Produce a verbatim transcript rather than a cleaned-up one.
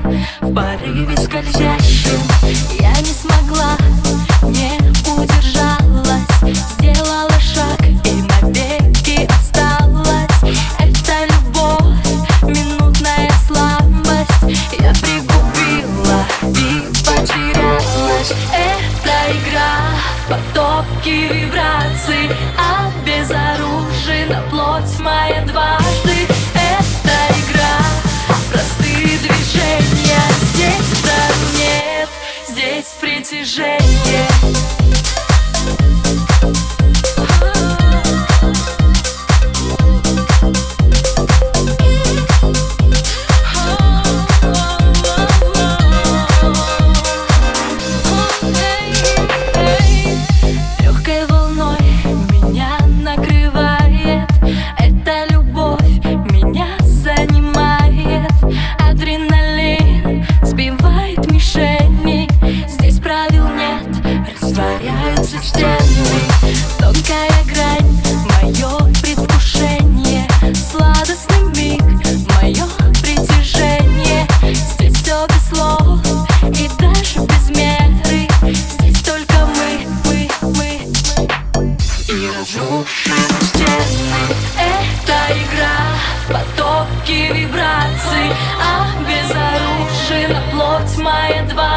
В порыве скользящем я не смогла, не удержалась, сделала шаг и навеки осталась. Это любовь, минутная слабость, я пригубила и потерялась. Это игра в потоке вибраций, обезоружена плоть моя дважды. Это игра, простые движения, здесь удару нет, здесь притяжение. Легкой волной меня накрывает, эта любовь меня занимает. Адреналин сбивает мишени, здесь правил нет, растворяются стены. Тонкая грань, мое предвкушение, сладостный миг, мое притяжение. Здесь все без слов и даже без меры, здесь только мы, мы, мы и разрушим стены. Это игра в потоке вибраций, обезоружена плоть моя два.